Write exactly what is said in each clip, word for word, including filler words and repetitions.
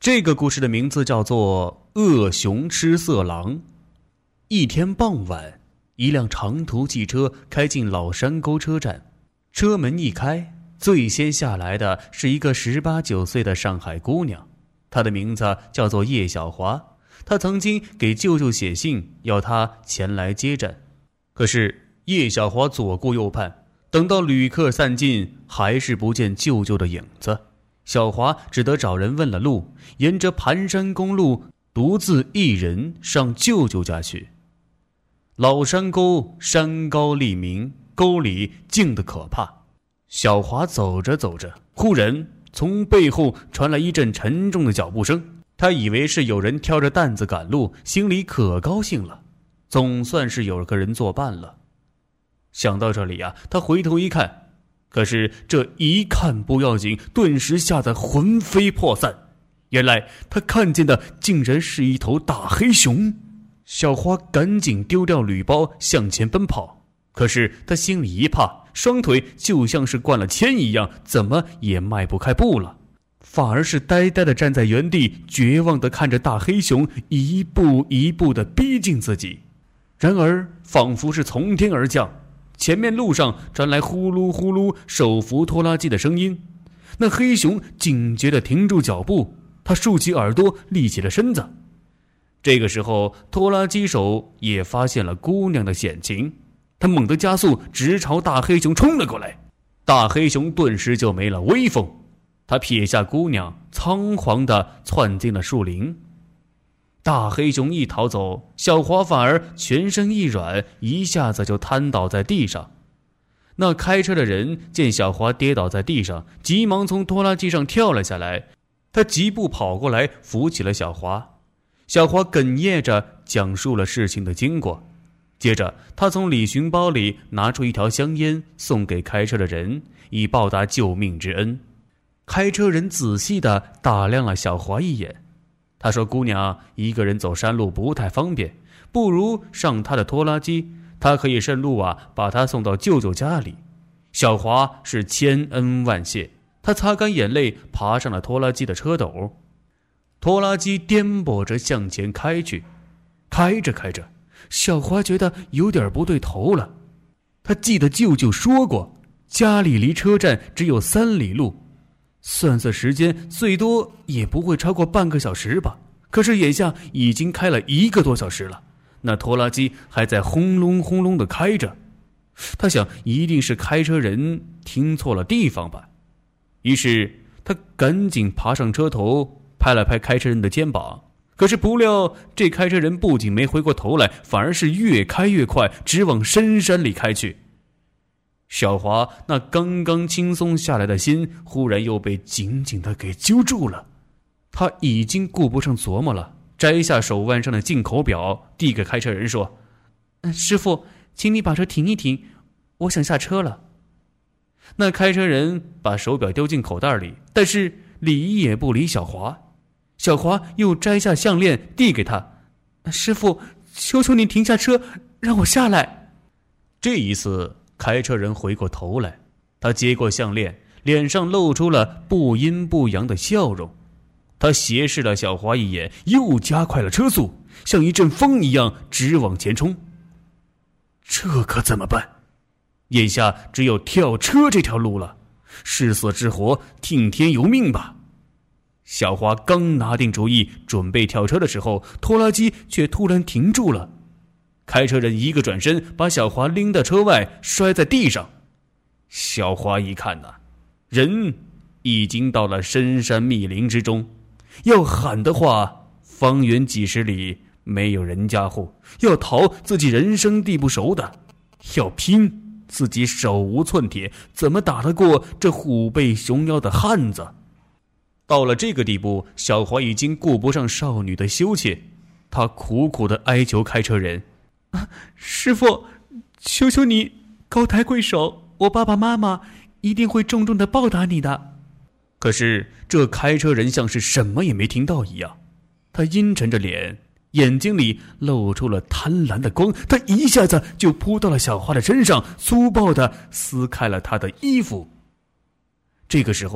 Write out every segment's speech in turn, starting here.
这个故事的名字叫做《恶熊吃色狼》。一天傍晚，一辆长途汽车开进老山沟车站，车门一开，最先下来的是一个十八九岁的上海姑娘，她的名字叫做叶小华。她曾经给舅舅写信，要她前来接站。可是叶小华左顾右盼，等到旅客散尽，还是不见舅舅的影子。小华只得找人问了路，沿着盘山公路独自一人上舅舅家去。老山沟山高立明，沟里静得可怕。小华走着走着，忽然从背后传来一阵沉重的脚步声，他以为是有人挑着担子赶路，心里可高兴了，总算是有个人作伴了。想到这里啊，他回头一看，可是这一看不要紧，顿时吓得魂飞魄散。原来他看见的竟然是一头大黑熊。小花赶紧丢掉铝包向前奔跑，可是他心里一怕，双腿就像是灌了铅一样，怎么也迈不开步了，反而是呆呆地站在原地，绝望地看着大黑熊一步一步地逼近自己。然而仿佛是从天而降，前面路上传来呼噜呼噜手扶拖拉机的声音，那黑熊警觉地停住脚步，他竖起耳朵，立起了身子。这个时候拖拉机手也发现了姑娘的险情，他猛地加速，直朝大黑熊冲了过来。大黑熊顿时就没了威风，他撇下姑娘，仓皇地窜进了树林。大黑熊一逃走，小华反而全身一软，一下子就瘫倒在地上。那开车的人见小华跌倒在地上，急忙从拖拉机上跳了下来，他急步跑过来扶起了小华。小华哽咽着讲述了事情的经过，接着他从礼寻包里拿出一条香烟送给开车的人，以报答救命之恩。开车人仔细地打量了小华一眼，他说姑娘一个人走山路不太方便，不如上他的拖拉机，他可以顺路啊把他送到舅舅家里。小华是千恩万谢，他擦干眼泪爬上了拖拉机的车斗。拖拉机颠簸着向前开去，开着开着，小华觉得有点不对头了。他记得舅舅说过，家里离车站只有三里路，算算时间，最多也不会超过半个小时吧。可是眼下已经开了一个多小时了，那拖拉机还在轰隆轰隆地开着。他想，一定是开车人听错了地方吧。于是他赶紧爬上车头，拍了拍开车人的肩膀。可是不料这开车人不仅没回过头来，反而是越开越快，直往深山里开去。小华那刚刚轻松下来的心忽然又被紧紧地给揪住了。他已经顾不上琢磨了，摘下手腕上的进口表递给开车人说，师傅，请你把车停一停，我想下车了。那开车人把手表丢进口袋里，但是理也不理小华。小华又摘下项链递给他，师傅，求求你停下车，让我下来。这一次开车人回过头来，他接过项链，脸上露出了不阴不阳的笑容。他斜视了小华一眼，又加快了车速，像一阵风一样直往前冲。这可怎么办？眼下只有跳车这条路了，是死是活，听天由命吧。小华刚拿定主意准备跳车的时候，拖拉机却突然停住了。开车人一个转身，把小华拎到车外，摔在地上。小华一看呐、啊，人已经到了深山密林之中，要喊的话，方圆几十里没有人家户；要逃，自己人生地不熟的；要拼，自己手无寸铁，怎么打得过这虎背熊腰的汉子？到了这个地步，小华已经顾不上少女的羞怯，他苦苦地哀求开车人，啊，师傅，求求你高抬贵手，我爸爸妈妈一定会重重地报答你的。可是这开车人像是什么也没听到一样，他阴沉着脸，眼睛里露出了贪婪的光，他一下子就扑到了小花的身上，粗暴地撕开了她的衣服。这个时候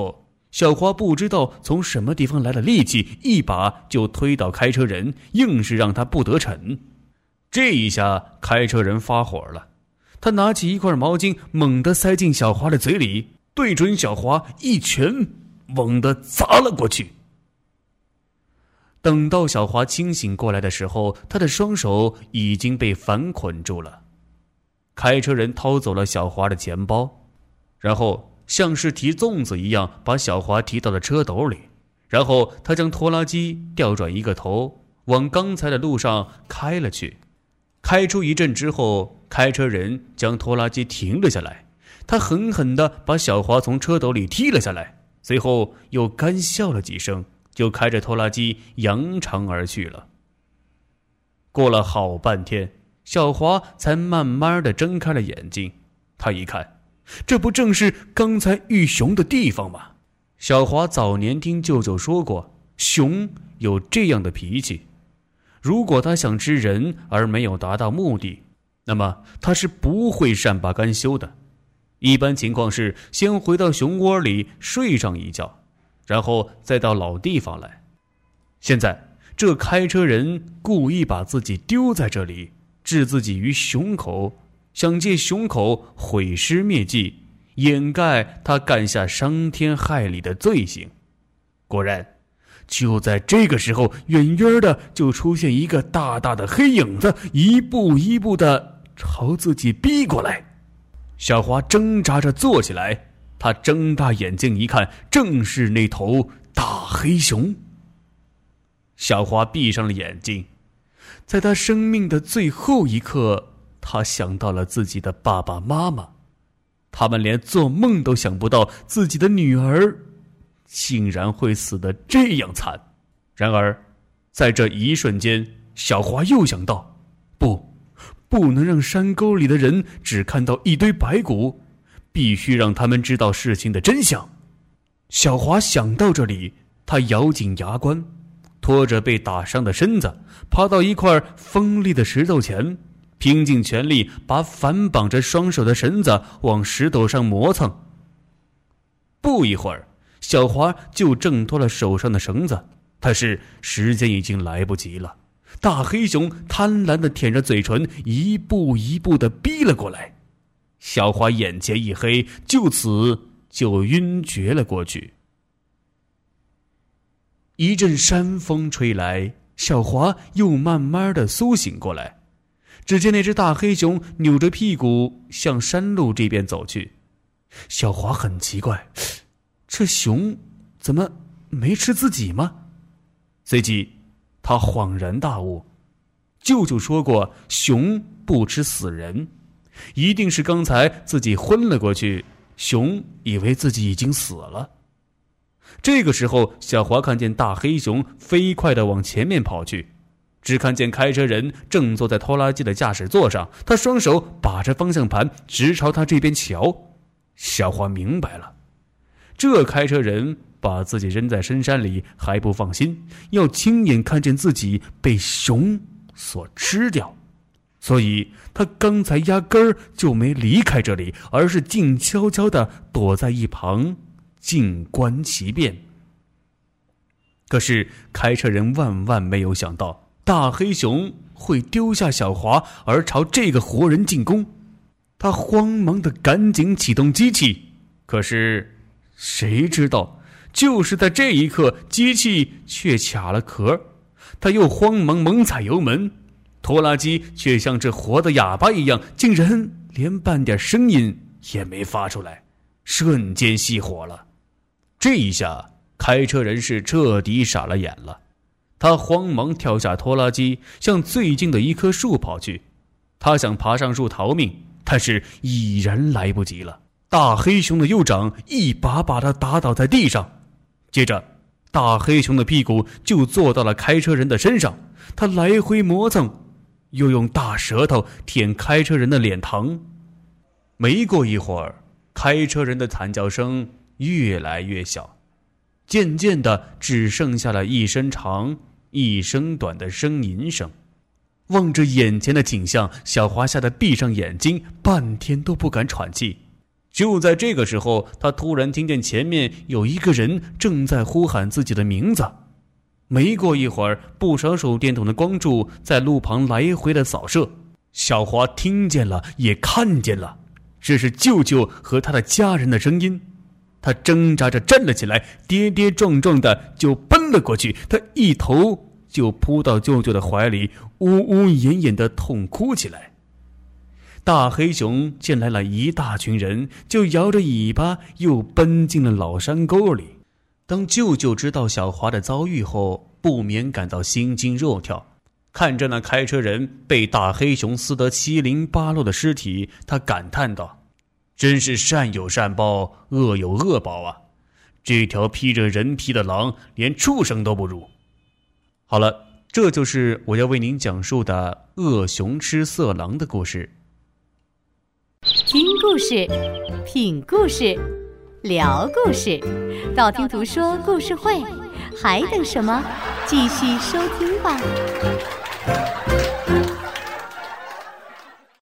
小华不知道从什么地方来的力气，一把就推倒开车人，硬是让他不得逞。这一下开车人发火了，他拿起一块毛巾猛地塞进小华的嘴里，对准小华一拳猛地砸了过去。等到小华清醒过来的时候，他的双手已经被反捆住了。开车人掏走了小华的钱包，然后像是提粽子一样把小华提到了车斗里，然后他将拖拉机调转一个头，往刚才的路上开了去。开出一阵之后，开车人将拖拉机停了下来，他狠狠地把小华从车斗里踢了下来，随后又干笑了几声，就开着拖拉机扬长而去了。过了好半天，小华才慢慢地睁开了眼睛。他一看，这不正是刚才遇熊的地方吗？小华早年听舅舅说过，熊有这样的脾气，如果他想吃人而没有达到目的，那么他是不会善罢甘休的。一般情况是先回到熊窝里睡上一觉，然后再到老地方来。现在这开车人故意把自己丢在这里，置自己于熊口，想借熊口毁尸灭迹，掩盖他干下伤天害理的罪行。果然就在这个时候，远远的就出现一个大大的黑影子，一步一步的朝自己逼过来。小华挣扎着坐起来，他睁大眼睛一看，正是那头大黑熊。小华闭上了眼睛，在他生命的最后一刻，他想到了自己的爸爸妈妈，他们连做梦都想不到自己的女儿竟然会死得这样惨。然而在这一瞬间，小华又想到，不不能让山沟里的人只看到一堆白骨，必须让他们知道事情的真相。小华想到这里，他咬紧牙关，拖着被打伤的身子，爬到一块锋利的石头前，拼尽全力把反绑着双手的绳子往石头上磨蹭。不一会儿，小华就挣脱了手上的绳子，但是时间已经来不及了。大黑熊贪婪地舔着嘴唇，一步一步地逼了过来。小华眼前一黑，就此就晕厥了过去。一阵山风吹来，小华又慢慢地苏醒过来。只见那只大黑熊扭着屁股向山路这边走去。小华很奇怪，这熊怎么没吃自己吗？随即他恍然大悟，舅舅说过熊不吃死人，一定是刚才自己昏了过去，熊以为自己已经死了。这个时候，小华看见大黑熊飞快地往前面跑去，只看见开车人正坐在拖拉机的驾驶座上，他双手把着方向盘，直朝他这边瞧。小华明白了，这开车人把自己扔在深山里还不放心，要亲眼看见自己被熊所吃掉，所以他刚才压根儿就没离开这里，而是静悄悄地躲在一旁静观其变。可是开车人万万没有想到，大黑熊会丢下小华而朝这个活人进攻。他慌忙地赶紧启动机器，可是谁知道就是在这一刻，机器却卡了壳。他又慌忙猛踩油门，拖拉机却像这活的哑巴一样，竟然连半点声音也没发出来，瞬间熄火了。这一下开车人是彻底傻了眼了，他慌忙跳下拖拉机，向最近的一棵树跑去。他想爬上树逃命，但是已然来不及了。大黑熊的右掌一把把他打倒在地上，接着大黑熊的屁股就坐到了开车人的身上，他来回磨蹭，又用大舌头舔开车人的脸膛。没过一会儿，开车人的惨叫声越来越小，渐渐的只剩下了一声长一声短的呻吟声。望着眼前的景象，小华吓得闭上眼睛，半天都不敢喘气。 就在这个时候，他突然听见前面有一个人正在呼喊自己的名字。没过一会儿，不少手电筒的光柱在路旁来回的扫射。小华听见了，也看见了，这是舅舅和他的家人的声音。他挣扎着站了起来，跌跌撞撞的就奔了过去。他一头就扑到舅舅的怀里，呜呜咽咽的痛哭起来。大黑熊见来了一大群人，就摇着尾巴又奔进了老山沟里。当舅舅知道小华的遭遇后，不免感到心惊肉跳。看着那开车人被大黑熊撕得七零八落的尸体，他感叹道：真是善有善报，恶有恶报啊！这条披着人皮的狼连畜生都不如。好了，这就是我要为您讲述的恶熊吃色狼的故事。 听故事，品故事，聊故事，道听途说故事会，还等什么？继续收听吧。